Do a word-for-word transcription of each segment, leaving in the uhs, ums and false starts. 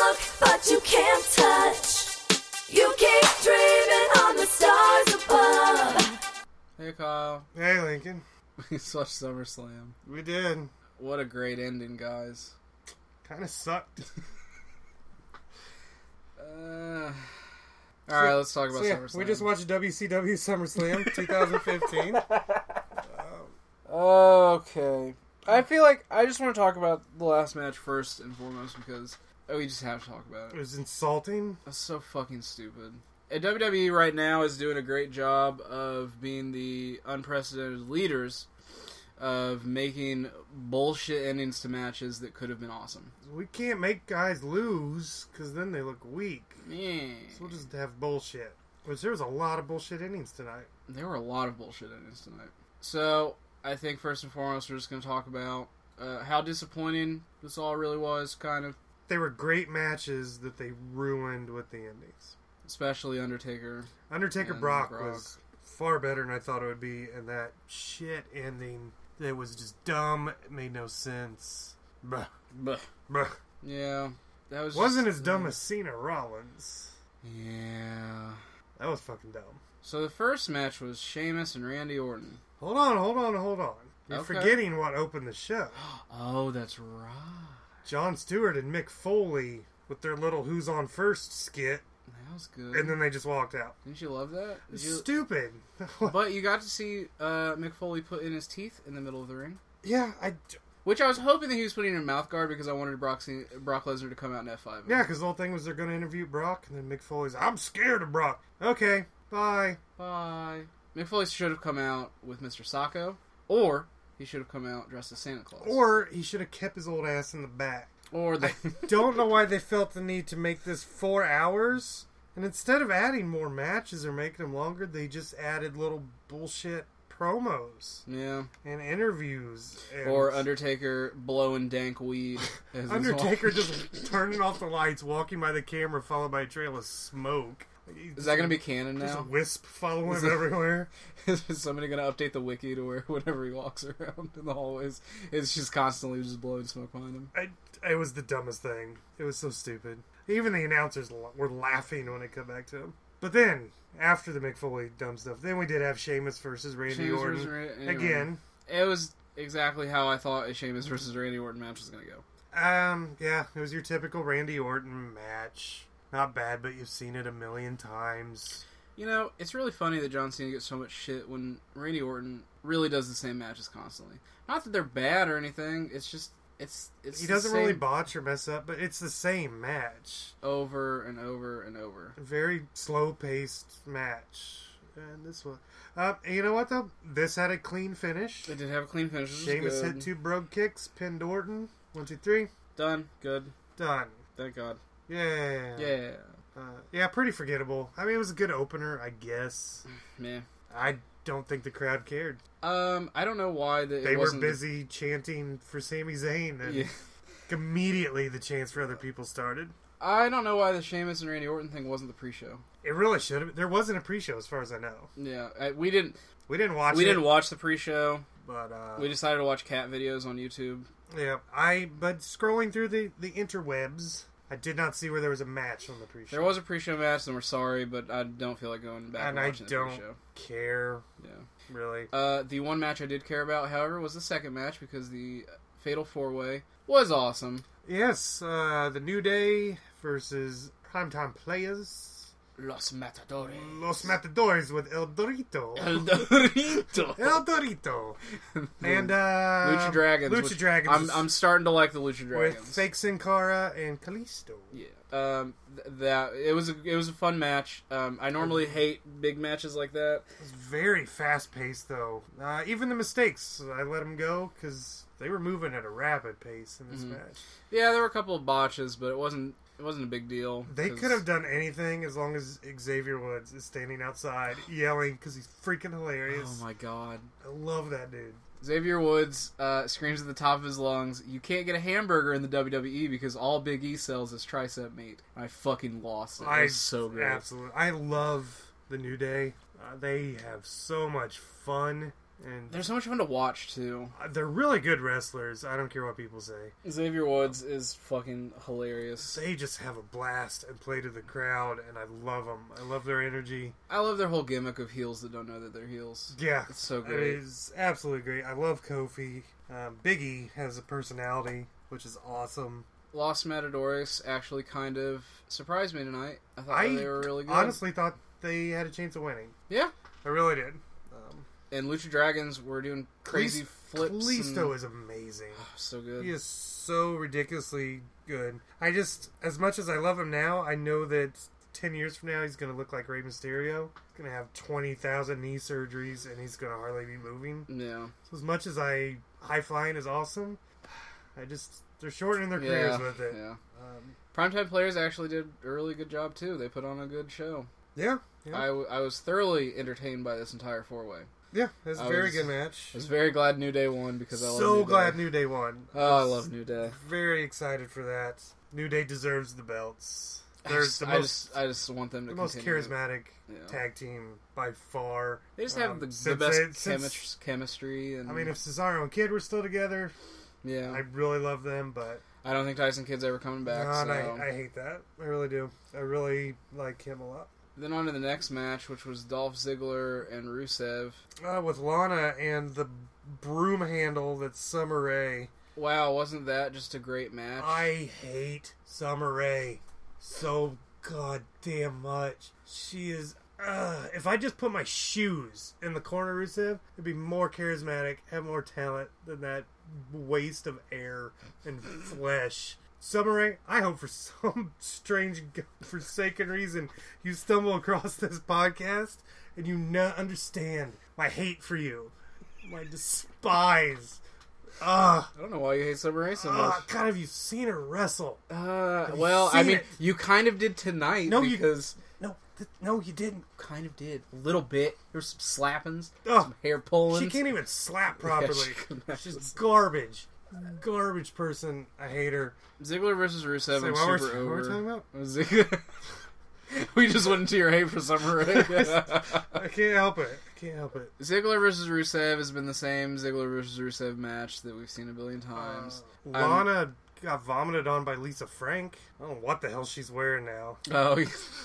look, but you can't touch. You keep dreaming on the stars above. Hey, Kyle. Hey, Lincoln. We watched SummerSlam. We did. What a great ending, guys. Kind of sucked. uh, all right, let's talk about so, yeah, SummerSlam. We just watched W C W SummerSlam twenty fifteen. Okay. I feel like I just want to talk about the last match first and foremost because we just have to talk about It it. was insulting. That's so fucking stupid. And W W E right now is doing a great job of being the unprecedented leaders of making bullshit endings to matches that could have been awesome. We can't make guys lose because then they look weak. Yeah. So we'll just have bullshit. Which there was a lot of bullshit innings tonight. There were a lot of bullshit endings tonight. So, I think first and foremost we're just going to talk about uh, how disappointing this all really was, kind of. They were great matches that they ruined with the endings. Especially Undertaker. Undertaker and Brock, Brock was far better than I thought it would be, and that shit ending that was just dumb. It made no sense. Bruh. But Bruh. yeah, that was Wasn't just, as dumb uh, as Cena Rollins. Yeah. That was fucking dumb. So the first match was Sheamus and Randy Orton. Hold on, hold on, hold on. You're Okay. forgetting what opened the show. Oh, that's right. Jon Stewart and Mick Foley with their little Who's On First skit, That was good. and then they just walked out. Didn't you love that? Did you... Stupid. But you got to see uh, Mick Foley put in his teeth in the middle of the ring. yeah, I... Which I was hoping that he was putting in a mouth guard because I wanted Brock, C- Brock Lesnar to come out in F five. Yeah, because the whole thing was they're going to interview Brock, and then Mick Foley's, I'm scared of Brock. Okay, bye. Bye. Mick Foley should have come out with Mister Sacco, or he should have come out dressed as Santa Claus. Or he should have kept his old ass in the back. Or the... Don't know why they felt the need to make this four hours. And instead of adding more matches or making them longer, they just added little bullshit promos yeah. and interviews. And Or Undertaker blowing dank weed. As his Undertaker wife. just turning off the lights, walking by the camera, followed by a trail of smoke. Is that going to be canon Just a now? wisp following Is him it- everywhere. Is somebody going to update the wiki to where whenever he walks around in the hallways, it's just constantly just blowing smoke behind him? I, it was the dumbest thing. It was so stupid. Even the announcers were laughing when it come back to him. But then, after the Mick Foley dumb stuff, then we did have Sheamus versus Randy Sheamus Orton. versus Ra- anyway. Again. It was exactly how I thought a Sheamus versus Randy Orton match was going to go. Um, yeah, it was your typical Randy Orton match. Not bad, but you've seen it a million times. You know, it's really funny that John Cena gets so much shit when Randy Orton really does the same matches constantly. Not that they're bad or anything, it's just, it's, it's He the doesn't same really botch or mess up, but it's the same match. over and over and over. A very slow-paced match. And this one... Uh, you know what, though? This had a clean finish. They did have a clean finish, which was Sheamus good. hit two brogue kicks, pinned Orton. One, two, three. Done. Good. Done. Thank God. Yeah. Yeah. Uh, yeah, pretty forgettable. I mean, it was a good opener, I guess. Man. I don't think the crowd cared. Um, I don't know why the, They it were wasn't busy chanting for Sami Zayn, and Yeah. immediately the chants for other people started. I don't know why the Sheamus and Randy Orton thing wasn't the pre-show. It really should have. There wasn't a pre-show, as far as I know. Yeah, I, we didn't. We didn't watch We it. didn't watch the pre-show. But, uh... We decided to watch cat videos on YouTube. Yeah, I... But scrolling through the, the interwebs, I did not see where there was a match on the pre-show. There was a pre-show match, and we're sorry, but I don't feel like going back and, And I watching the don't pre-show. care, Yeah. really. Uh, the one match I did care about, however, was the second match because the Fatal Four Way was awesome. Yes, uh, the New Day versus Primetime Players. Los Matadores. Los Matadores with El Dorito. El Dorito. El Dorito. And, uh... Lucha Dragons. Lucha which Dragons. I'm, I'm starting to like the Lucha Dragons. With Fake Sin Cara and Kalisto. Yeah. Um, th- that it was a, it was a fun match. Um, I normally hate big matches like that. It was very fast-paced, though. Uh, even the mistakes, I let them go, because they were moving at a rapid pace in this Mhm. match. Yeah, there were a couple of botches, but it wasn't it wasn't a big deal. They 'cause- could have done anything as long as Xavier Woods is standing outside yelling, because he's freaking hilarious. Oh my god. I love that dude. Xavier Woods uh, screams at the top of his lungs, "You can't get a hamburger in the W W E because all Big E sells is tricep meat." I fucking lost it. It I was so good. Absolutely. I love the New Day. Uh, they have so much fun And They're so much fun to watch, too. they're really good wrestlers. I don't care what people say. Xavier Woods is fucking hilarious. They just have a blast and play to the crowd, and I love them. I love their energy. I love their whole gimmick of heels that don't know that they're heels. Yeah. It's so It great. is absolutely great. I love Kofi. Um, Big E has a personality, which is awesome. Los Matadores actually kind of surprised me tonight. I thought I they were really good. honestly thought they had a chance of winning. Yeah. I really did. Um, And Lucha Dragons were doing crazy Calis- flips. Kalisto and... is amazing. so good. He is so ridiculously good. I just, as much as I love him now, I know that ten years from now he's going to look like Rey Mysterio. He's going to have twenty thousand knee surgeries and he's going to hardly be moving. Yeah. So as much as I, high flying is awesome, I just, they're shortening their Yeah. careers with it. Yeah. Um, Primetime Players actually did a really good job, too. They put on a good show. yeah. Yeah. I, w- I was thoroughly entertained by this entire four-way. yeah. It was a I very was- good match. I was very glad New Day won because I love so New glad Day. New Day won. Oh, I love New Day. Very excited for that. New Day deserves the belts. I They're just, the I most just, I just want them to the most continue. charismatic Yeah. tag team by far. They just have Um, the, the since best they- since- chemis- chemistry. And I mean, if Cesaro and Kid were still together, yeah, I really love them, but I don't think Tyson Kidd's ever coming back. God, so. I, I hate that. I really do. I really like him a lot. Then on to the next match, which was Dolph Ziggler and Rusev. Uh, with Lana and the broom handle that's Summer Rae. Wow, wasn't that just a great match? I hate Summer Rae so goddamn much. She is. Uh, if I just put my shoes in the corner of Rusev, it'd be more charismatic, have more talent than that waste of air and flesh. Summer Rae, I hope for some strange, forsaken reason you stumble across this podcast and you not understand my hate for you, my despise. Ugh. I don't know why you hate Summer Rae so much. Ugh, God, have you seen her wrestle? Uh, you well, I seen mean, it? you kind of did tonight No, you- because No, th- no, you didn't. kind of did a little bit. There was some slappings, Ugh. some hair pulling. She can't even slap properly. she couldn't. She's garbage. Garbage person. I hate her. Ziggler versus Rusev. Say, I'm what we're- super what over. we're talking about? Ziggler. We just went into your hate for Summer Rae. I can't help it. I can't help it. Ziggler versus Rusev has been the same Ziggler versus Rusev match that we've seen a billion times. Uh, Lana got vomited on by Lisa Frank. I don't know what the hell she's wearing now. Oh,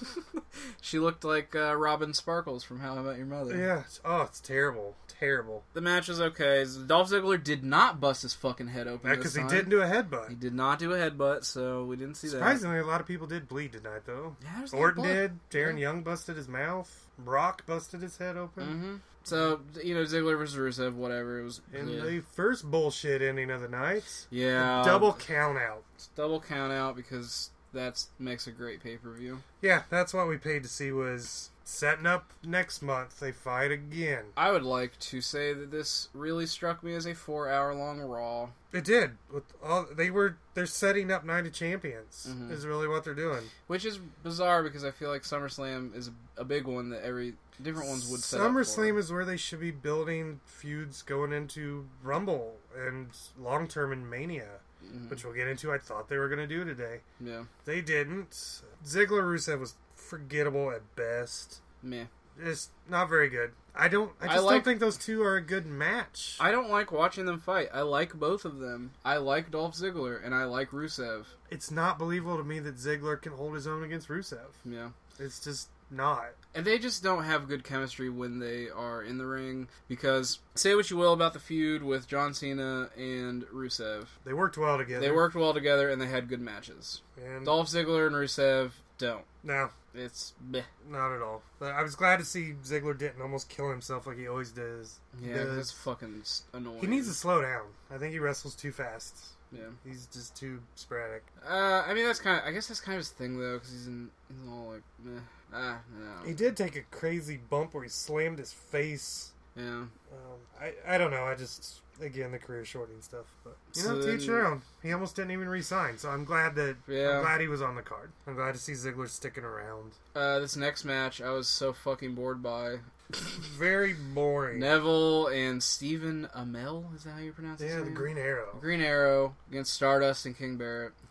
she looked like uh, Robin Sparkles from How I Met Your Mother. Yeah. Oh, it's terrible. Terrible. The match was okay. Dolph Ziggler did not bust his fucking head open Because this he time. didn't do a He headbutt. did not do a headbutt, so we didn't see that. Surprisingly, a lot of people did bleed tonight, though. Yeah, there's a lot of Orton blood. did. Darren Yeah. Young busted his mouth. Brock busted his head open. Mm-hmm. So, you know, Ziggler versus Rusev, whatever. It was In yeah. the first bullshit ending of the night, yeah, double count out. double count out because that makes a great pay per view. Yeah, that's what we paid to see was setting up next month. They fight again. I would like to say that this really struck me as a four-hour-long Raw. It did. With all they were, they're setting up Night of Champions. Mhm. Is really what they're doing. Which is bizarre because I feel like SummerSlam is a, a big one that every different ones would set up SummerSlam for. is where they should be building feuds going into Rumble and long term in Mania, Mhm. which we'll get into. I thought they were going to do today. Yeah, They didn't. Ziggler Rusev was forgettable at best. meh. It's not very good. I don't. I I just like- don't think those two are a good match. I don't like watching them fight. I like both of them. I like Dolph Ziggler and I like Rusev. It's not believable to me that Ziggler can hold his own against Rusev. Yeah. It's just not. And they just don't have good chemistry when they are in the ring because say what you will about the feud with John Cena and Rusev. They worked well together. They worked well together and they had good matches. And Dolph Ziggler and Rusev don't. no, It's bleh. not at all. But I was glad to see Ziggler didn't almost kill himself like he always does. Yeah, Does. that's fucking s- annoying. He needs to slow down. I think he wrestles too fast. Yeah. He's just too sporadic. Uh, I mean that's kind of. I guess that's kind of his thing though, because he's in. He's all like, meh. Ah, no. He did take a crazy bump where he slammed his face. Yeah. Um, I I don't know. I just again the career shortening stuff, but you So know, then- teach your own. He almost didn't even resign, so I'm glad that Yeah. I'm glad he was on the card. I'm glad to see Ziggler sticking around. Uh, this next match I was so fucking bored by. Very boring. Neville and Stephen Amell. Is that how you pronounce his yeah, name? the Green Arrow. Green Arrow against Stardust and King Barrett.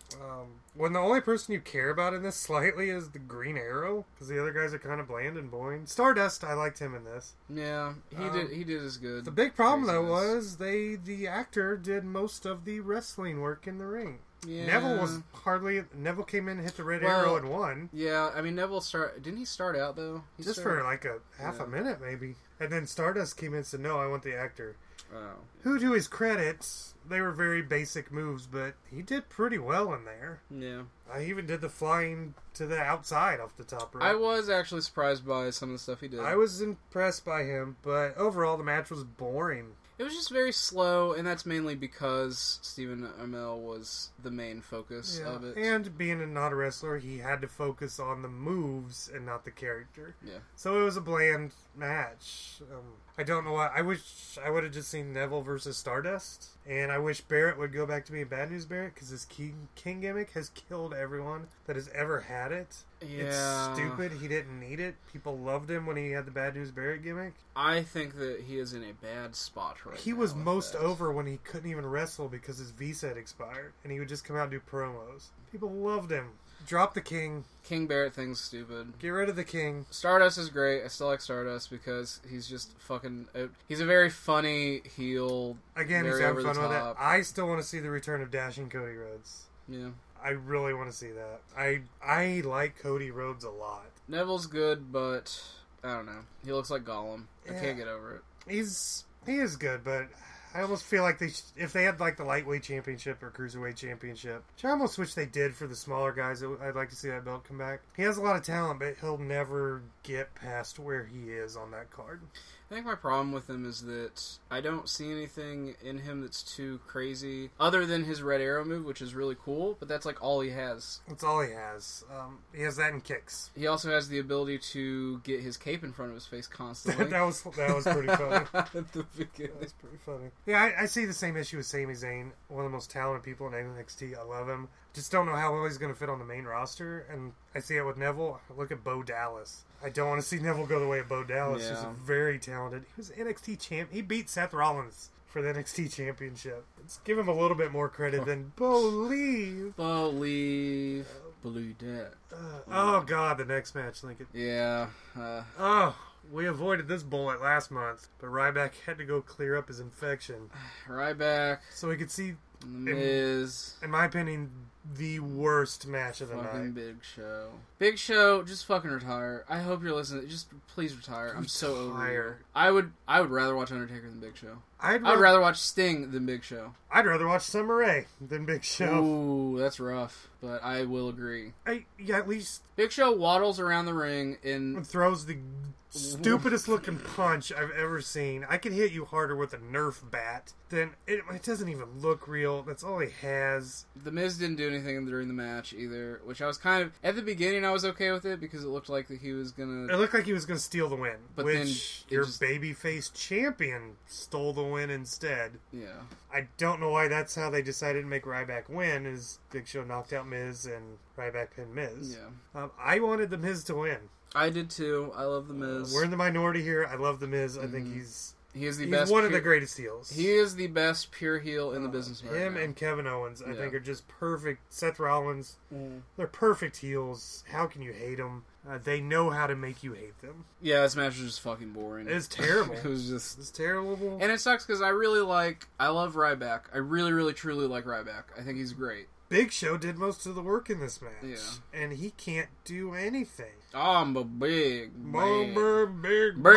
Um, when the only person you care about in this slightly is the Green Arrow, because the other guys are kind of bland and boring. Stardust, I liked him in this. Yeah, he Um, did. He did as good. The big problem though Craziness. was they the actor did most of the wrestling work in the ring. Yeah. Neville was hardly. Neville came in, hit the red Well, arrow, and won. Yeah, I mean Neville start. Didn't he start out though? He Just started- for like a half Yeah. a minute, maybe. And then Stardust came in and said, "No, I want the actor." Oh. Who, to his credit, they were very basic moves, but he did pretty well in there. Yeah. I even did the flying to the outside off the top rope. I was actually surprised by some of the stuff he did. I was impressed by him, but overall the match was boring. It was just very slow, and that's mainly because Stephen Amell was the main focus Yeah. of it. And being a not a wrestler, he had to focus on the moves and not the character. Yeah. So it was a bland match. Um, I don't know why. I wish I would have just seen Neville versus Stardust. And I wish Barrett would go back to being Bad News Barrett, because his King, King gimmick has killed everyone that has ever had it. Yeah. It's stupid. He didn't need it. People loved him when he had the Bad News Barrett gimmick. I think that he is in a bad spot right He now was with most that. over when he couldn't even wrestle because his visa had expired, and he would just come out and do promos. People loved him. Drop the King. King Barrett thing's stupid. Get rid of the King. Stardust is great. I still like Stardust because he's just fucking. Uh, he's a very funny heel. Again, he's very having over fun the with it. top. I still want to see the return of Dashing Cody Rhodes. Yeah. I really want to see that. I I like Cody Rhodes a lot. Neville's good, but I don't know. He looks like Gollum. I Yeah. can't get over it. He's he is good, but I almost feel like they sh- if they had like the lightweight championship or cruiserweight championship, which I almost wish they did for the smaller guys. I'd like to see that belt come back. He has a lot of talent, but he'll never get past where he is on that card. I think my problem with him is that I don't see anything in him that's too crazy, other than his Red Arrow move, which is really cool, but that's like all he has. That's all he has. Um, he has that in kicks. He also has the ability to get his cape in front of his face constantly. that was that was pretty funny. At the beginning. That's pretty funny. Yeah, I, I see the same issue with Sami Zayn, one of the most talented people in N X T. I love him. Just don't know how well he's going to fit on the main roster. And I see it with Neville. Look at Bo Dallas. I don't want to see Neville go the way of Bo Dallas. He's Yeah. very talented. He was N X T champ. He beat Seth Rollins for the N X T championship. Let's give him a little bit more credit than believe. Believe. Believe that. Uh, oh God, the next match, Lincoln. Yeah. Uh, Oh, we avoided this bullet last month, but Ryback had to go clear up his infection Ryback. so we could see, The Miz. in my opinion, the worst match of the Fucking night. Big Show. Big Show, just fucking retire. I hope you're listening. Just please retire. I'm so over you. Retire. I would I would rather watch Undertaker than Big Show. I'd, I would ra- rather watch Sting than Big Show. I'd rather watch Summer Rae than Big Show. Ooh, that's rough, but I will agree. I, yeah, at least Big Show waddles around the ring in throws the stupidest looking punch I've ever seen. I could hit you harder with a Nerf bat than it, it doesn't even look real. That's all he has. The Miz didn't do anything during the match either, which I was kind of at the beginning I was okay with it because it looked like that he was It gonna. looked like he was going to steal the win, But which then it your just- babyface champion stole the win instead. Yeah, I don't know why that's how they decided to make Ryback win. Is Big Show knocked out Miz and Ryback pinned Miz. yeah. Um, I wanted the Miz to win. I did too. I love the Miz. We're in the minority here. I love the Miz. I think Mhm. he's he is the he's best. one of pure- the greatest heels. He is the best pure heel in the Uh, business right Him now. and Kevin Owens, I Yeah. think, are just perfect. Seth Rollins, Mm. they're perfect heels. How can you hate them? Uh, they know how to make you hate them. Yeah, this match was just fucking boring. It's terrible. It was just, It's terrible. and it sucks because I really like. I love Ryback. I really, really, truly like Ryback. I think he's great. Big Show did most of the work in this match, Yeah. and he can't do anything. I'm a big man. Bomber, big, big, big.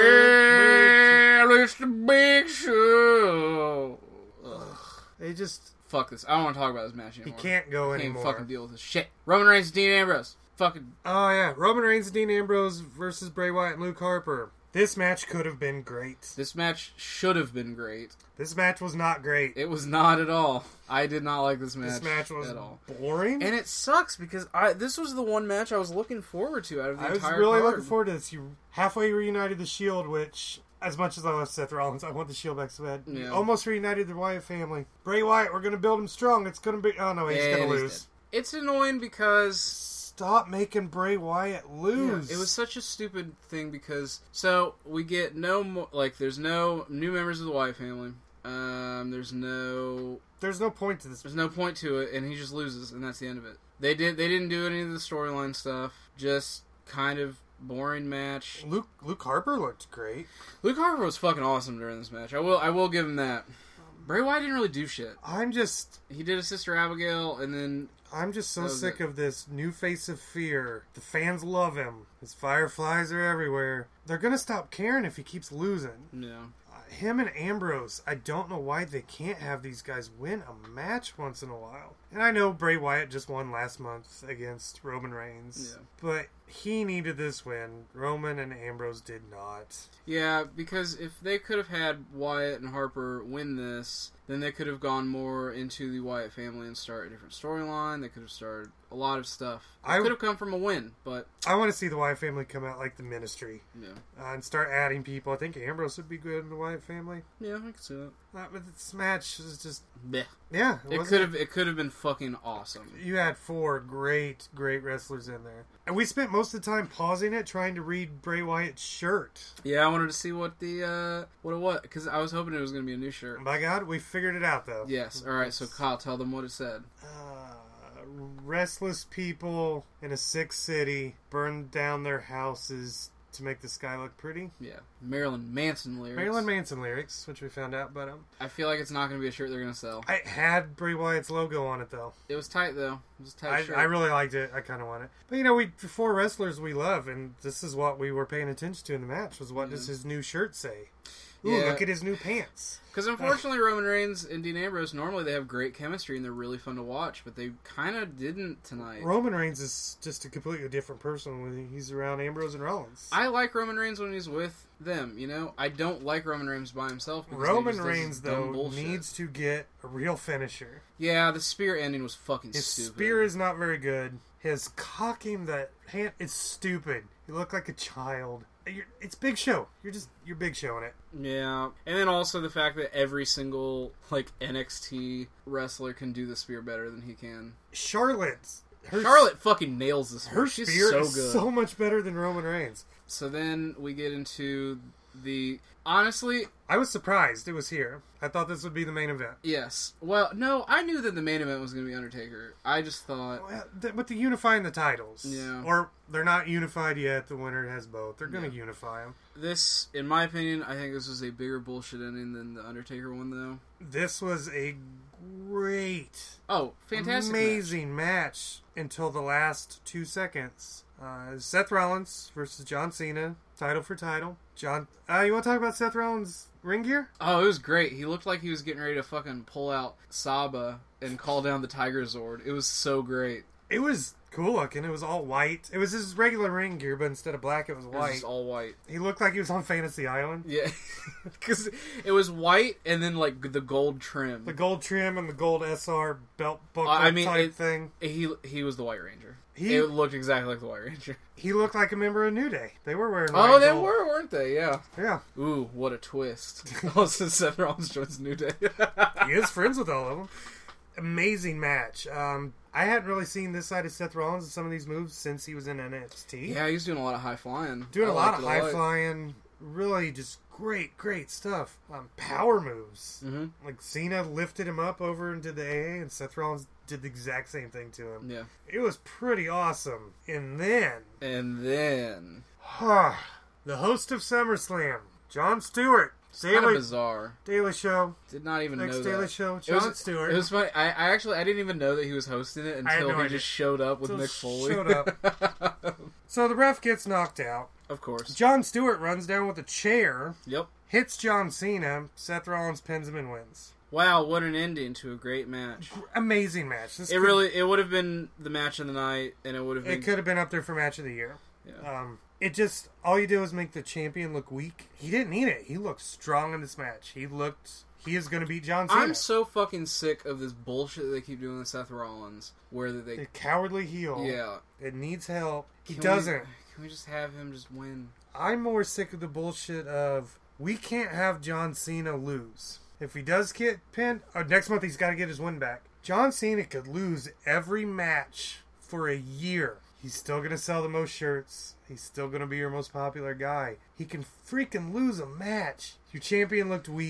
Big, it's the Big Show. Ugh. They just Fuck this. I don't want to talk about this match he anymore. can't go I can't even anymore. fucking deal with this shit. Roman Reigns, Dean Ambrose. Fucking. Oh yeah, Roman Reigns and Dean Ambrose versus Bray Wyatt and Luke Harper. This match could have been great. This match should have been great. This match was not great. It was not at all. I did not like this match. This match was at all. boring. And it sucks because I this was the one match I was looking forward to out of the I was entire really card. looking forward to this. You halfway reunited the Shield, which, as much as I love Seth Rollins, I want the Shield back so bad. You Yeah. almost reunited the Wyatt family. Bray Wyatt, we're going to build him strong. It's going to be... Oh, no, he's And going to he's lose. dead. It's annoying because Stop making Bray Wyatt lose. yeah, it was such a stupid thing because so we get no more like there's no new members of the Wyatt family. Um, there's no There's no point to this. there's no point to it, and he just loses, and that's the end of it. They did they didn't do any of the storyline stuff. Just kind of boring match. Luke Luke Harper looked great. Luke Harper was fucking awesome during this match. I will I will give him that. Bray Wyatt didn't really do shit. I'm just He did his sister Abigail, and then I'm just so That was sick it. of this new face of fear. The fans love him. His fireflies are everywhere. They're gonna stop caring if he keeps losing. yeah. Uh, him and Ambrose, I don't know why they can't have these guys win a match once in a while. And I know Bray Wyatt just won last month against Roman Reigns. Yeah. But he needed this win. Roman and Ambrose did not. Yeah, because if they could have had Wyatt and Harper win this, then they could have gone more into the Wyatt family and start a different storyline. They could have started a lot of stuff. It I- could have come from a win, but I want to see the Wyatt family come out like the Ministry yeah. uh, and start adding people. I think Ambrose would be good in the Wyatt family. Yeah, I can see that. Uh, but this match is just, Blech. yeah. It wasn't- could have it could have been fucking awesome. You had four great, great wrestlers in there. And we spent most of the time pausing it, trying to read Bray Wyatt's shirt. Yeah, I wanted to see what the uh what it was, because I was hoping it was going to be a new shirt. By God, we figured it out, though. Yes. All right. So Kyle, tell them what it said. Uh, restless people in a sick city burned down their houses to make the sky look pretty. Yeah, Marilyn Manson lyrics. Marilyn Manson lyrics, which we found out, but um, I feel like it's not going to be a shirt they're going to sell. I had Bray Wyatt's logo on it, though. It was tight though. It was a tight I, shirt. I really liked it. I kind of want it. But, you know, we four wrestlers we love, and this is what we were paying attention to in the match, was what Yeah. does his new shirt say? Ooh, Yeah. look at his new pants. Because unfortunately, Roman Reigns and Dean Ambrose, normally they have great chemistry and they're really fun to watch, but they kind of didn't tonight. Roman Reigns is just a completely different person when he's around Ambrose and Rollins. I like Roman Reigns when he's with them, you know? I don't like Roman Reigns by himself. because he Roman just does Reigns, dumb though, bullshit. needs to get a real finisher. Yeah, the spear ending was fucking His stupid. spear is not very good. His cocking the hand is stupid. You look like a child. You're, it's Big Show. You're just you're Big Showing it. Yeah, and then also the fact that every single, like, N X T wrestler can do the spear better than he can. Charlotte's her, Charlotte fucking nails this. Her She's spear so is good. so much better than Roman Reigns. So then we get into the... Honestly, I was surprised it was here. I thought this would be the main event. yes. Well, no, I knew that the main event was going to be Undertaker. I just thought... Well, th- But the unifying the titles, Yeah. or they're not unified yet. The winner has both. They're going to Yeah. unify them. This, in my opinion, I think this was a bigger bullshit ending than the Undertaker one, though. This was a great, Oh, fantastic match. amazing match. Until the last two seconds. Uh, Seth Rollins versus John Cena, title for title. John, uh, you want to talk about Seth Rollins' ring gear? Oh, it was great. He looked like he was getting ready to fucking pull out Saba and call down the Tiger Zord. It was so great. It was cool looking. It was all white. It was his regular ring gear, but instead of black, it was It was white. just all white. He looked like he was on Fantasy Island. Yeah. Because it was white and then, like, the gold trim. The gold trim and the gold S R belt buckle I mean, type it- thing. He he was the White Ranger. He- it looked exactly like the White Ranger. He looked like a member of New Day. They were wearing white Oh, and they gold. were, weren't they? Yeah. Yeah. Ooh, what a twist. Also, Seth Rollins joins New Day. He is friends with all of them. Amazing match. Um, I hadn't really seen this side of Seth Rollins and some of these moves since he was in N X T. Yeah, he's doing a lot of high flying. Doing I a lot liked of it high lot. flying. Really just great, great stuff. Um, power moves. Mm-hmm. Like Cena lifted him up over into the A A and Seth Rollins did the exact same thing to him. Yeah. It was pretty awesome. And then, And then... the host of SummerSlam, Jon Stewart. Kind of Daily, bizarre. Daily Show. Did not even Next know Daily that. Show, It was- Jon Stewart. It was funny. I, I actually I didn't even know that he was hosting it I had until no he idea. just showed up with Until Mick Foley. showed up. So the ref gets knocked out. Of course. Jon Stewart runs down with a chair, Yep. hits John Cena. Seth Rollins pins him and wins. Wow, what an ending to a great match. Amazing match. This It could, really it would have been the match of the night, and it would have been. it could have been up there for match of the year. Yeah. Um, it just all you do is make the champion look weak. He didn't need it. He looked strong in this match. He looked. He is going to beat John Cena. I'm so fucking sick of this bullshit that they keep doing with Seth Rollins, where they. a cowardly heel. Yeah. It needs help. He Can doesn't. We, can we just have him just win? I'm more sick of the bullshit of we can't have John Cena lose. If he does get pinned, uh, next month he's got to get his win back. John Cena could lose every match for a year. He's still going to sell the most shirts. He's still going to be your most popular guy. He can freaking lose a match. Your champion looked weak.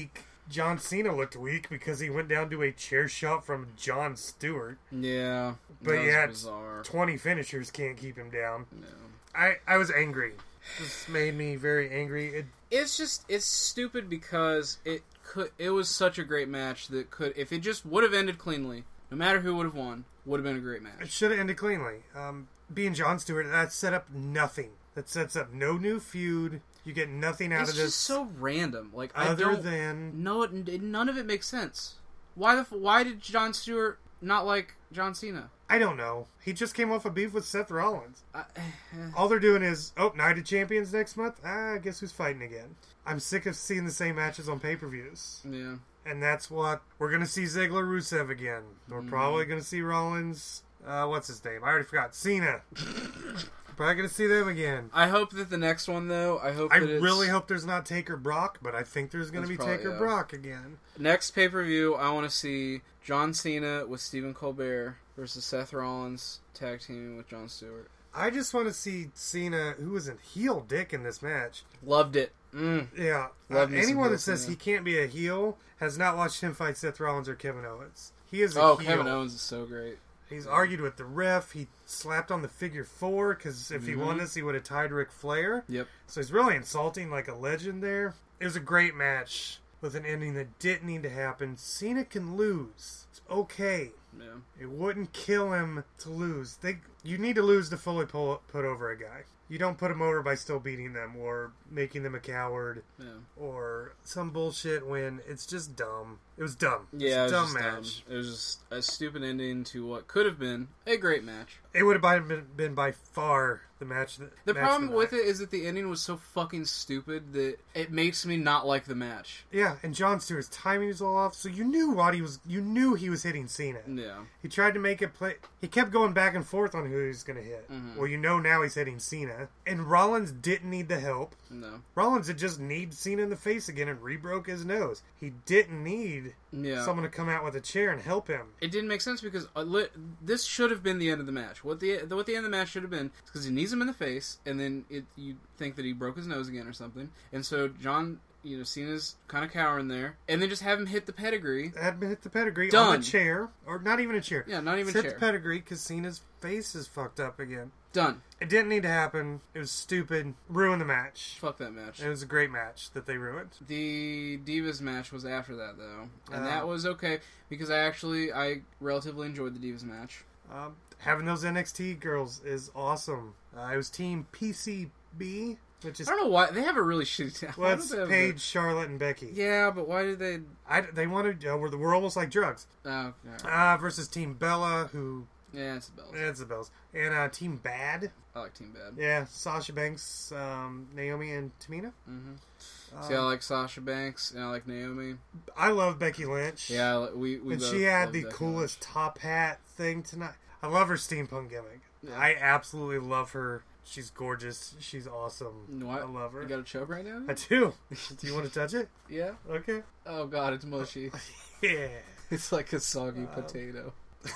John Cena looked weak because he went down to a chair shot from Jon Stewart. Yeah. But that was yeah, bizarre. twenty finishers can't keep him down. No. I, I was angry. This made me very angry. It, It's just it's stupid because it could it was such a great match that could if it just would have ended cleanly, no matter who would have won, would have been a great it match. should have ended cleanly. Um, being Jon Stewart, that set up nothing. That sets up no new feud. You get nothing out It's of this. just so random. Like I other don't than no, it, it- none of it makes sense. Why the f- why did Jon Stewart not like John Cena? I don't know. He just came off a beef with Seth Rollins. I, All they're doing is, oh, Night of Champions next month? Ah, guess who's fighting again? I'm sick of seeing the same matches on pay-per-views. yeah. And that's what... We're going to see Ziggler Rusev again. We're Mm. probably going to see Rollins... Uh, what's his name? I already forgot. Cena. Probably going to see them again. I hope that the next one though. I hope I that it's, really hope there's not Taker Brock, but I think there's going to That's be probably- Taker yeah. Brock again. next pay per view. I want to see John Cena with Stephen Colbert versus Seth Rollins tag teaming with Jon Stewart. I just want to see Cena, who was a heel dick in this match. Loved it. Mm. Yeah. Uh, Love me some anyone heel that says Cena. he can't be a heel has not watched him fight Seth Rollins or Kevin Owens. He is a Oh, heel. Kevin Owens is so great. He's argued with the ref. He slapped on the figure four because if he won Mhm. this, he would have tied Ric Flair. Yep. So he's really insulting like a legend there. It was a great match with an ending that didn't need to happen. Cena can lose. It's okay. Yeah. It wouldn't kill him to lose. They, you need to lose to fully pull, put over a guy. You don't put him over by still beating them or making them a coward Yeah. or some bullshit win. It's just dumb. It was dumb. Yeah, it It's was a dumb just match. dumb. It was just a stupid ending to what could have been a great match. It would have been, been by far the match. That, The match problem of the with night. it is that the ending was so fucking stupid that it makes me not like the match. Yeah, and Jon Stewart's timing was all off, so you knew what he was. You knew he was hitting Cena. Yeah. He tried to make it play. He kept going back and forth on who he was going to hit. Mhm. Well, you know now he's hitting Cena, and Rollins didn't need the help. No. Rollins had just kneed Cena in the face again and re-broke his nose. He didn't need Yeah. someone to come out with a chair and help him. It didn't make sense because uh, li- this should have been the end of the match. What the what the end of the match should have been is because he knees him in the face, and then it, you think that he broke his nose again or something, and so John, you know, Cena's kind of cowering there, and then just have him hit the pedigree. Had been hit the pedigree on Done. the chair, or not even a chair. Yeah, not even hit chair. the pedigree because Cena's face is fucked up again. Done. It didn't need to happen. It was stupid. Ruined the match. Fuck that match. It was a great match that they ruined. The Divas match was after that though, and Uh, that was okay because I actually I relatively enjoyed the Divas match. Um, having those N X T girls is awesome. Uh, it was Team P C B, which is I don't know why they have a really shitty town. well, it's Paige, Charlotte, and Becky. Yeah, but why did they? I, they wanted uh, we're, we're almost like drugs. Oh, yeah, Uh, versus Team Bella, who yeah it's the bells. eh, it's the Bells, and uh, Team Bad. I like Team Bad. Yeah, Sasha Banks, um, Naomi, and Tamina. Mm-hmm. Um, See, I like Sasha Banks and I like Naomi. I love Becky Lynch. Yeah, I li- we we. and both she had love the Becky coolest top hat thing tonight. I love her steampunk gimmick. Yeah. I absolutely love her. She's gorgeous. She's awesome. Lynch. What? I love her. You got a choke right now? I do. Do you want to touch it? Yeah. Okay. Oh god, it's mushy. Yeah. It's like a soggy Um, potato.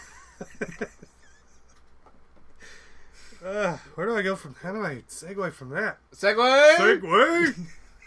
uh, where do I go from? How do I segue from that? Segway. Segue.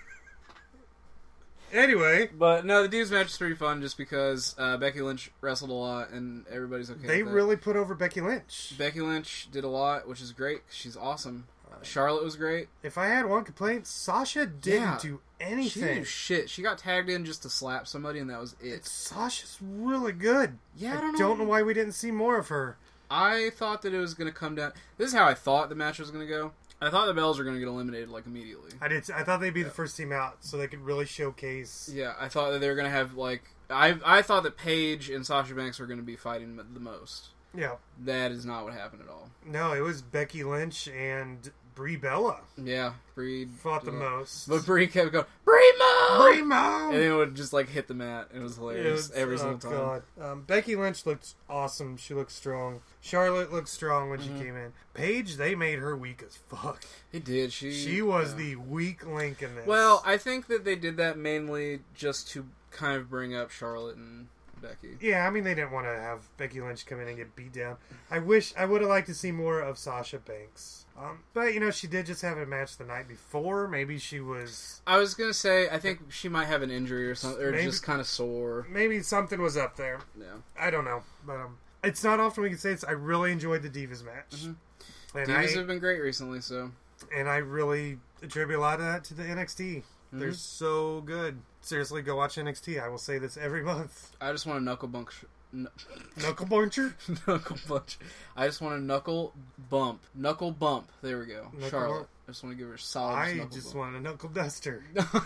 Anyway, But no, the Divas match is pretty fun just because uh, Becky Lynch wrestled a lot and everybody's okay. they with that. really put over Becky Lynch. Becky Lynch did a lot, which is great. 'Cause she's awesome. Charlotte was great. If I had one complaint, Sasha didn't Yeah. do She anything. didn't do shit. She got tagged in just to slap somebody, and that was it. Sasha's really good. Yeah, I I don't know. don't know why we didn't see more of her. I thought that it was going to come down. This is how I thought the match was going to go. I thought the Bells were going to get eliminated like immediately. I did. I thought they'd be the first team out, so they could really showcase. Yeah, I thought that they were going to have like I I thought that Paige and Sasha Banks were going to be fighting the most. Yeah. That is not what happened at all. No, it was Becky Lynch and Brie Bella Yeah, Brie fought the uh, most. But Brie kept going, Brie Mo! Brie Mo! And then it would just like hit the mat. It was hilarious It was- every oh, single time. God. Um, Becky Lynch looked awesome. She looked strong. Charlotte looked strong when Mhm. she came in. Paige, they made her weak as fuck. It did. She She was yeah. the weak link in this. Well, I think that they did that mainly just to kind of bring up Charlotte and Becky. Yeah, I mean, they didn't want to have Becky Lynch come in and get beat down. I wish, I would have liked to see more of Sasha Banks. Um, but, you know, she did just have a match the night before. Maybe she was... I was going to say, I think she might have an injury or something, or Maybe- just kind of sore. Maybe something was up there. Yeah. I don't know. But um, it's not often we can say it's... I really enjoyed the Divas match. Mm-hmm. And, Divas I, have been great recently, so... and I really attribute a lot of that to the N X T. Mm-hmm. They're so good. Seriously, go watch N X T. I will say this every month. I just want a knuckle bunk... Sh- n- Knuckle puncher? knuckle punch. I just want a knuckle bump. Knuckle bump. There we go. Knuckle Charlotte. bump. I just want to give her a solid I knuckle just bump. want a knuckle duster.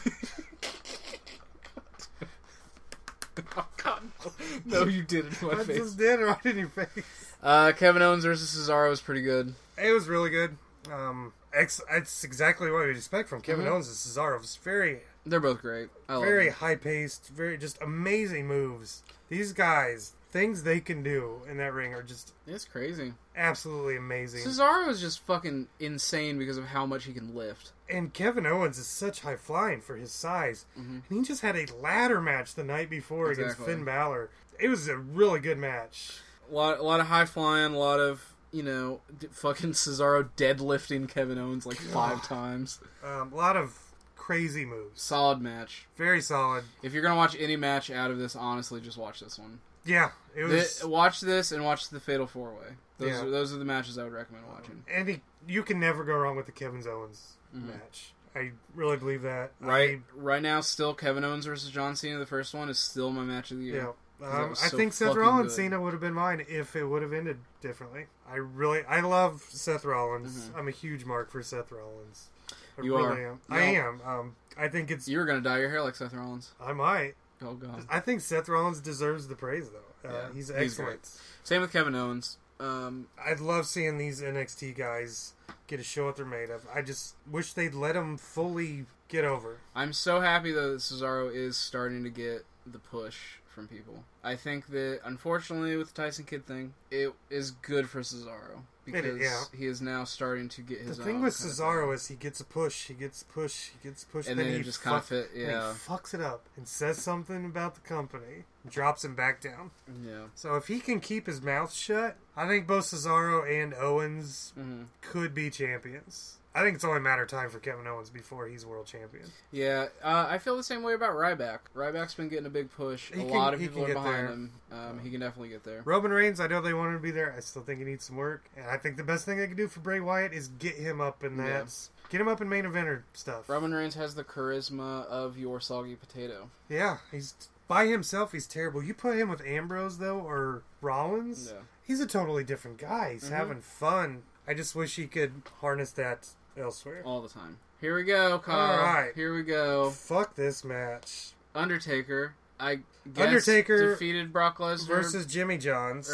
Oh, God, no. No, you did it in my I face. just did it right in your face. Uh, Kevin Owens versus Cesaro was pretty good. It was really good. Um, ex- it's exactly what you'd expect from Kevin Mhm. Owens and Cesaro. It's very, They're both great. I love very them. high paced, very just amazing moves. These guys, things they can do in that ring are just It's crazy. absolutely amazing. Cesaro is just fucking insane because of how much he can lift. And Kevin Owens is such high flying for his size. Mhm. And he just had a ladder match the night before against Exactly. Finn Balor. It was a really good match. A lot, a lot of high flying, a lot of, you know, d- fucking Cesaro deadlifting Kevin Owens like five times. Um, a lot of crazy moves. Solid match. Very solid. If you're gonna watch any match out of this, honestly, just watch this one. Yeah, it was. Thi- watch this and watch the Fatal Four Way. Those Yeah. are those are the matches I would recommend watching. And he, you can never go wrong with the Kevin Owens Mhm. match. I really believe that. Right, right now, still Kevin Owens versus John Cena. The first one is still my match of the I, year. yeah. 'Cause that Um, was I so think Seth fucking Rollins good. Cena would have been mine if it would have ended differently. I really, I love Seth Rollins. Mhm. I'm a huge mark for Seth Rollins. I You really are. am. I am. Um, I think it's. You were gonna dye your hair like Seth Rollins. I might. Oh god. I think Seth Rollins deserves the praise though. Uh, Yeah, he's he's excellent. Same with Kevin Owens. Um, I'd love seeing these N X T guys get to show what they're made of. I just wish they'd let them fully get over. I'm so happy though that Cesaro is starting to get the push from people. I think that unfortunately with the Tyson Kidd thing, it is good for Cesaro because yeah. he is now starting to get his The own thing with kind of Cesaro thing. is he gets a push, he gets a push, he gets a push, And then, then it he just kinda fuck- fit- then yeah. he fucks it up and says something about the company, drops him back down. Yeah. So if he can keep his mouth shut, I think both Cesaro and Owens hmm could be champions. I think it's only a matter of time for Kevin Owens before he's world champion. Yeah, uh, I feel the same way about Ryback. Ryback's been getting a big push. He a can- lot of he people can are get behind there. him. Um, he can definitely get there. Roman Reigns, I know they want him to be there. I still think he needs some work. And I think the best thing they can do for Bray Wyatt is get him up in that. Yeah. Get him up in main eventer stuff. Roman Reigns has the charisma of your soggy potato. Yeah, he's by himself. He's terrible. You put him with Ambrose though, or Rollins. Yeah. He's a totally different guy. He's Mhm. having fun. I just wish he could harness that elsewhere. All the time. Here we go, Kyle. All right. Here we go. Fuck this match. Undertaker. I guess Undertaker defeated Brock Lesnar versus Jimmy Johns.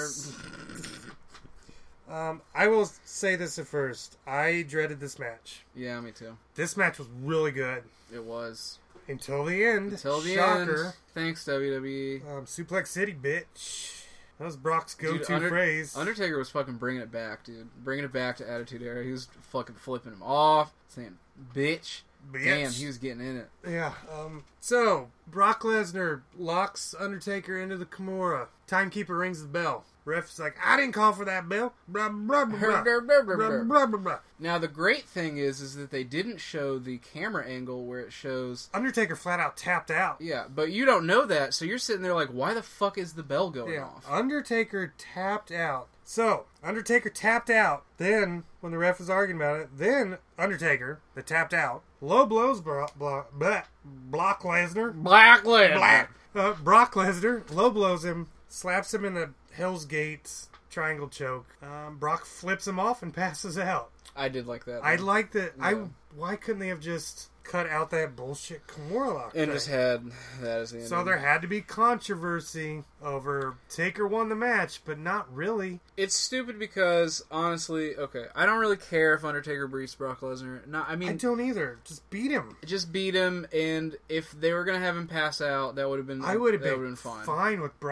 or- Um, I will say this at first. I dreaded this match. yeah, me too. This match was really good It was until the end. until the Shocker. end. Thanks W W E. Um, Suplex City, bitch. That was Brock's Dude, go-to Under- phrase. Undertaker was fucking bringing it back, dude. Bringing it back to Attitude Era. He was fucking flipping him off, saying "bitch." Bitch. Damn, he was getting in it. Yeah. Um, so, Brock Lesnar locks Undertaker into the Kimura. Timekeeper rings the bell. Ref's like, I didn't call for that bell. Blah, blah, blah, blah. Blah, blah, blah, blah, blah. Now the great thing is, is that they didn't show the camera angle where it shows. Undertaker flat out tapped out. Yeah, but you don't know that, so you're sitting there like, why the fuck is the bell going Yeah. off? Undertaker tapped out. So, Undertaker tapped out. Then, when the ref was arguing about it, then Undertaker, that tapped out, low blows Brock, Brock, Brock Lesnar. Black Lesnar. Black. Uh, Brock Lesnar low blows him, slaps him in the Hell's Gate triangle choke. Um, Brock flips him off and passes out. I did like that. I though. like that. I Yeah. why couldn't they have just cut out that bullshit Kimura lock and thing? just had that as the end. So there had to be controversy over Taker won the match, but not really. It's stupid because honestly, okay, I don't really care if Undertaker beats Brock Lesnar. No, I mean, I don't either. Just beat him. just beat him, and if they were gonna have him pass out, that would have been I would have that been, would have been fine. fine with Brock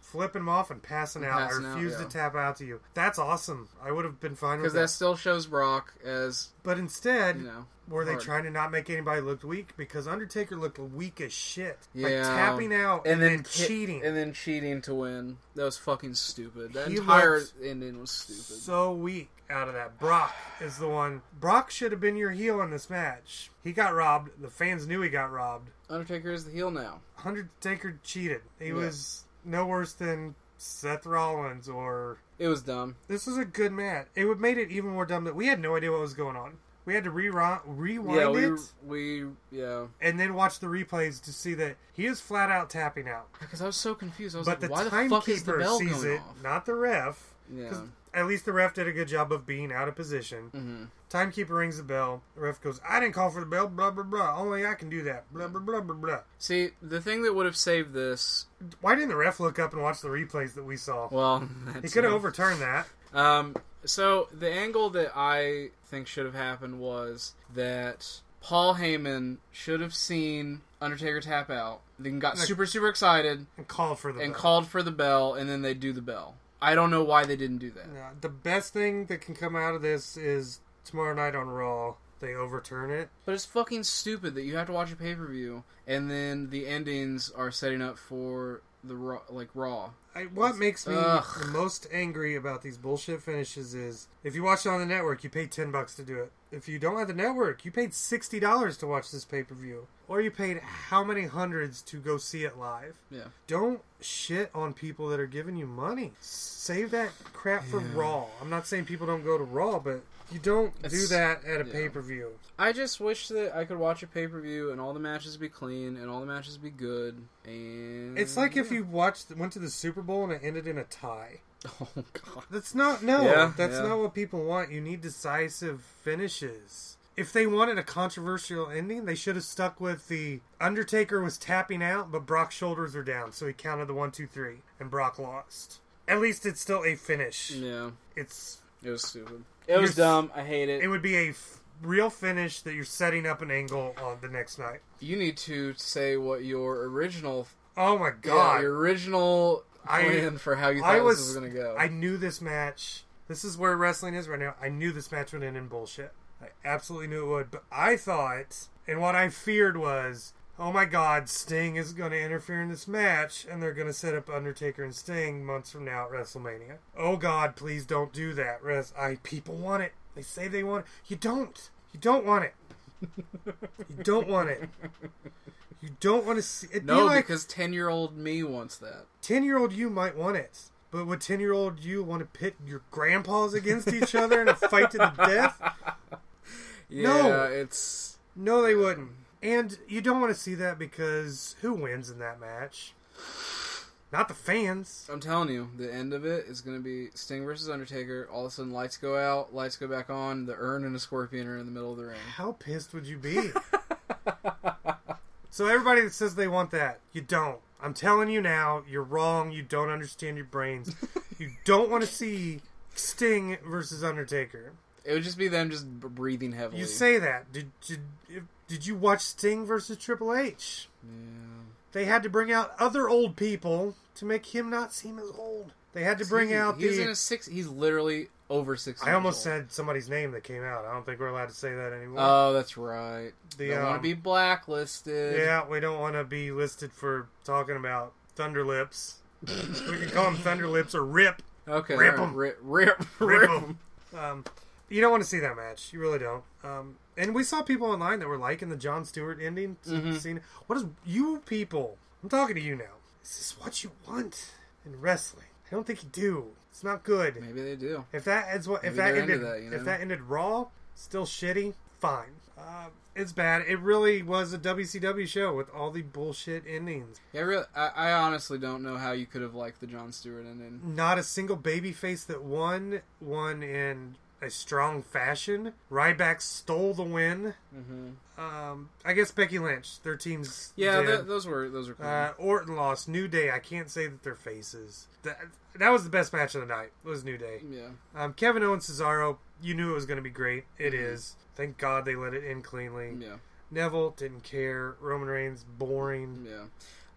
flipping him off and passing out. Passing I out, refuse yeah. to tap out to you. That's awesome. I would have been fine with Because that. that still shows Brock as, But instead, you know, were they hard. trying to not make anybody look weak? Because Undertaker looked weak as shit. Yeah. Like tapping out and, then, ki- cheating. and then cheating to win. That was fucking stupid. That He entire looked ending was stupid. so weak out of that. Brock is the one. Brock should have been your heel in this match. He got robbed. The fans knew he got robbed. Undertaker is the heel now. Undertaker cheated. He Yeah. was no worse than Seth Rollins or... It was dumb. This was a good match. It would made it even more dumb that we had no idea what was going on. We had to re- rewind Yeah, we, it we, yeah. and then watch the replays to see that he is flat out tapping out. Because I was so confused. I was But like, the why the fuck is the timekeeper bell sees going it, off? not the ref. Yeah. 'Cause at least the ref did a good job of being out of position. Mm-hmm. Timekeeper rings the bell. The ref goes, I didn't call for the bell, blah, blah, blah. Only I can do that, blah, blah, blah, blah, blah. See, the thing that would have saved this, Why didn't the ref look up and watch the replays that we saw? well, He that's could have it. overturned that. Um, so the angle that I think should have happened was that Paul Heyman should have seen Undertaker tap out, then got Like- super, super excited, And called for the and bell. called for the bell, and then they do the bell. I don't know why they didn't do that. Yeah, the best thing that can come out of this is tomorrow night on Raw, they overturn it. But it's fucking stupid that you have to watch a pay-per-view, and then the endings are setting up for the raw, like Raw. I, what makes me Ugh. the most angry about these bullshit finishes is if you watch it on the network, you paid ten bucks to do it. If you don't have the network, you paid sixty dollars to watch this pay per view, or you paid how many hundreds to go see it live. Yeah. Don't shit on people that are giving you money. Save that crap for Yeah. Raw. I'm not saying people don't go to Raw, but you don't do It's- that at a yeah. pay per view. I just wish that I could watch a pay-per-view and all the matches be clean and all the matches be good. And It's like if you watched went to the Super Bowl and it ended in a tie. oh god, That's not no. Yeah, that's yeah. not what people want. You need decisive finishes. If they wanted a controversial ending, they should have stuck with the Undertaker was tapping out, but Brock's shoulders are down, so he counted the one, two, three, and Brock lost. At least it's still a finish. yeah, It's it was stupid. It was You're- dumb. I hate it. it would be a f- real finish that you're setting up an angle on the next night. You need to say what your original, Oh my yeah, god! your original I- plan for how you thought I this was, was going to go. I knew this match. This is where wrestling is right now. I knew this match would end in bullshit. I absolutely knew it would. But I thought, and what I feared was, oh my god, Sting is going to interfere in this match, and they're going to set up Undertaker and Sting months from now at WrestleMania. Oh god, please don't do that. Res- I people want it. They say they want it. You don't. You don't want it. You don't want it. You don't want to see it. no, like because ten-year-old me wants that. ten-year-old you might want it. But would ten-year-old you want to pit your grandpas against each other in a fight to the death? Yeah, No. it's No, they wouldn't. And you don't want to see that because who wins in that match? Not the fans. I'm telling you, the end of it is going to be Sting versus Undertaker. All of a sudden, lights go out, lights go back on. The urn and a scorpion are in the middle of the ring. How pissed would you be? So everybody that says they want that, you don't. I'm telling you now, you're wrong. You don't understand your brains. You don't want to see Sting versus Undertaker. It would just be them just b- breathing heavily. You say that. Did did if, did you watch Sting versus Triple H? Yeah. They had to bring out other old people to make him not seem as old. They had to bring See, out he's the. in his six. He's literally over six. I almost said somebody's name that came out. I don't think we're allowed to say that anymore. Oh, that's right. The, They want um, to be blacklisted. yeah, we don't want to be listed for talking about Thunderlips. We can call him Thunderlips or Rip. Okay. Rip all right. 'em. Rip. Rip. Rip Rip. 'em. Um, you don't want to see that match. You really don't. Um, and we saw people online that were liking the Jon Stewart ending. Mhm. Scene. What is you people? I'm talking to you now. Is this what you want in wrestling? I don't think you do. It's not good. Maybe they do. If that is what, if Maybe that they're ended, into that, you know? if that ended Raw, still shitty. Fine. Uh, it's bad. It really was a W C W show with all the bullshit endings. Yeah, really. I, I honestly don't know how you could have liked the Jon Stewart ending. Not a single babyface that won won in a strong fashion. Ryback stole the win. Mm-hmm. Um, I guess Becky Lynch. Their team's Yeah, dead. th- those were those were cool. Uh, Orton lost. New Day. I can't say that they're faces. That, that was the best match of the night. Was New Day. yeah. Um, Kevin Owens Cesaro. You knew it was going to be great. It Mhm. is. Thank God they let it in cleanly. Yeah. Neville didn't care. Roman Reigns boring. Yeah.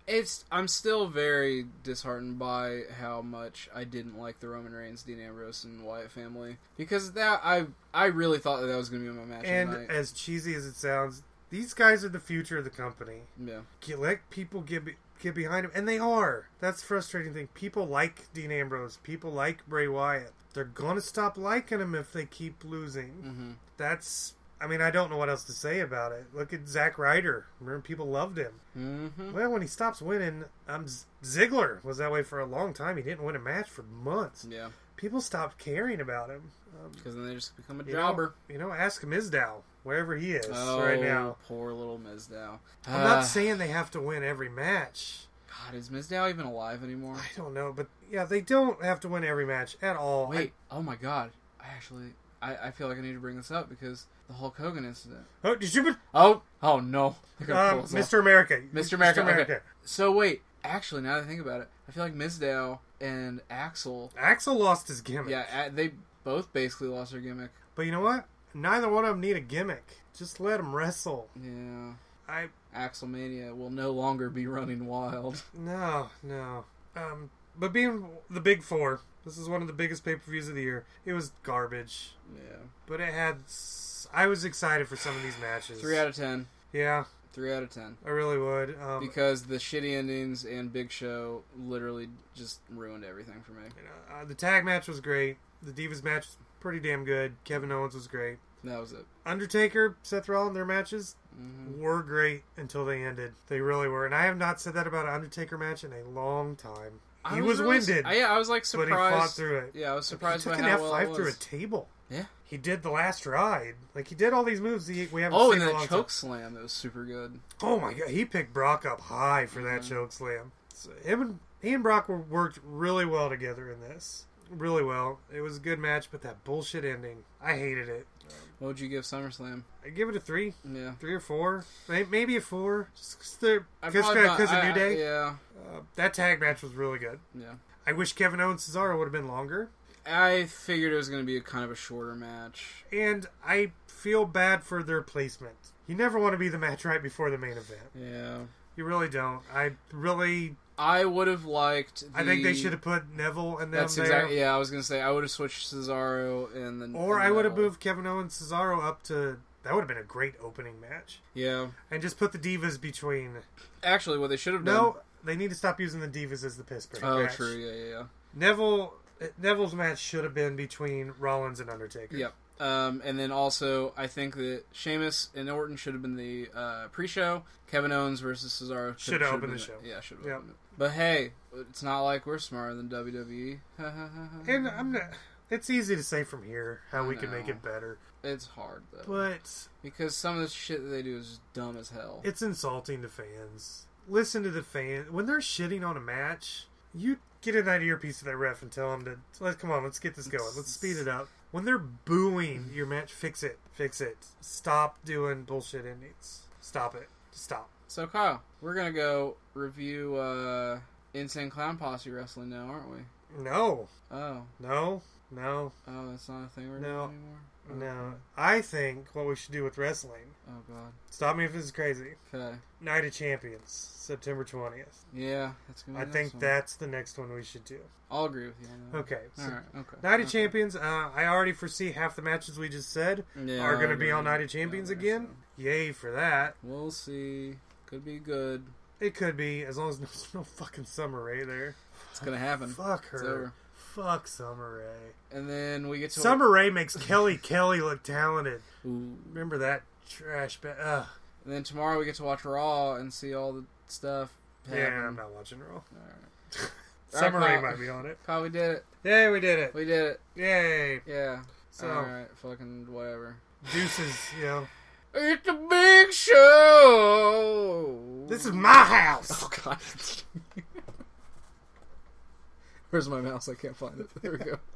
It's. I'm still very disheartened by how much I didn't like the Roman Reigns, Dean Ambrose, and Wyatt family, because that I I really thought that that was going to be my match And of the night. as cheesy as it sounds, these guys are the future of the company. Yeah. Get, let people get be, get behind him, and they are. That's the frustrating thing. People like Dean Ambrose. People like Bray Wyatt. They're gonna stop liking him if they keep losing. Mm-hmm. That's. I mean, I don't know what else to say about it. Look at Zack Ryder. Remember, people loved him. Mm-hmm. Well, when he stops winning, um, Z- Ziggler was that way for a long time. He didn't win a match for months. Yeah. People stopped caring about him. Um, Because then they just become a you jobber. Know, you know, ask Mizdow, wherever he is Oh, right now. poor little Mizdow. I'm Ah. not saying they have to win every match. God, is Mizdow even alive anymore? I don't know, but yeah, they don't have to win every match at all. Wait, oh my god. I actually, I, I feel like I need to bring this up because the Hulk Hogan incident. I, oh, did you? Oh, oh no. They're gonna pull Um, us off. Mister America. Mister America. Okay. So wait, actually, now that I think about it, I feel like Mizdow and Axel, Axel lost his gimmick. yeah, a- they both basically lost their gimmick. But you know what? Neither one of them need a gimmick. Just let them wrestle. Yeah. I Axel Mania will no longer be running wild. no no. Um, but being the big four, this is one of the biggest pay per views of the year. It was garbage, Yeah. but it had. s- I was excited for some of these matches. Three out of ten. Yeah, Three out of ten. I really would. Um, Because the shitty endings and Big Show literally just ruined everything for me. you know, uh, the tag match was great. The Divas match was pretty damn good. Kevin Owens was great. That was it. Undertaker, Seth Rollins, their matches Mm-hmm. were great until they ended. They really were. And I have not said that about an Undertaker match in a long time. He I was, really- winded, I, yeah, I was like but surprised. he fought through it. Yeah, I was He surprised took by an how F well five it through a was. table. Yeah. He did the last ride. Like, he did all these moves he, we haven't Oh, seen and in a that long choke slam, it was super good. time. Oh, my God. He picked Brock up high for that Mhm. choke slam. So him and, he and Brock were, worked really well together in this. Really well. It was a good match, but that bullshit ending, I hated it. What would you give SummerSlam? I give it a three. Yeah. Three or four. May- Maybe a four. Just because I'd probably of not- New I- I- Day. Yeah. Uh, that tag match was really good. Yeah. I wish Kevin Owens Cesaro would have been longer. I figured it was going to be a kind of a shorter match. And I feel bad for their placement. You never want to be the match right before the main event. Yeah. You really don't. I really... I would have liked the... I think they should have put Neville and them That's there. exactly... Yeah, I was going to say, I would have switched Cesaro and then... Or and I would have Neville. moved Kevin Owens Cesaro up to... That would have been a great opening match. Yeah. And just put the Divas between... Actually, what they should have done... No, they need to stop using the Divas as the piss break Oh, match. true. Yeah, yeah, yeah. Neville... Neville's match should have been between Rollins and Undertaker. Yep. Um, and then also, I think that Sheamus and Orton should have been the uh, pre-show. Kevin Owens versus Cesaro Should have opened been the show. Yeah, should have Yep. opened it. But hey, it's not like we're smarter than W W E. And I'm not... It's easy to say from here how I we can make know. it better. It's hard, though. But Because some of the shit that they do is just dumb as hell. it's insulting to fans. Listen to the fans. When they're shitting on a match, you get in that earpiece of that ref and tell them to, let's come on, let's get this going. Let's speed it up. When they're booing your match, fix it. Fix it. Stop doing bullshit endings. Stop it. Stop. So, Kyle, we're going to go review uh, Insane Clown Posse Wrestling now, aren't we? No. Oh. No. No. Oh, that's not a thing we're No. doing anymore? Oh. No. I think what we should do with wrestling, Oh, God. stop me if this is crazy, Okay. Night of Champions, September twentieth. Yeah, that's going to I be the think next one. that's the next one we should do. I'll agree with you on that. Okay. So Alright, okay. Night of okay. Champions, uh, I already foresee half the matches we just said Yeah, are going I to be agree. on Night of Champions Yeah, again. so. Yay for that. We'll see. Could be good. It could be, as long as there's no fucking Summer Rae there. It's going to happen. Fuck It's her. over. Fuck Summer Rae. And then we get to... Summer Rae makes Kelly Kelly look talented. Ooh. Remember that trash bag? Ugh. And then tomorrow we get to watch Raw and see all the stuff happen. Yeah, I'm not watching Raw. Alright. Summer Alright, Rae Kyle. might be on it. Kyle, we did it. Yay, we did it. We did it. Yay. Yeah. So- Alright, fucking whatever. Deuces, you know. It's a big show! This is my house. Oh, God. Where's my mouse? I can't find it. There we go.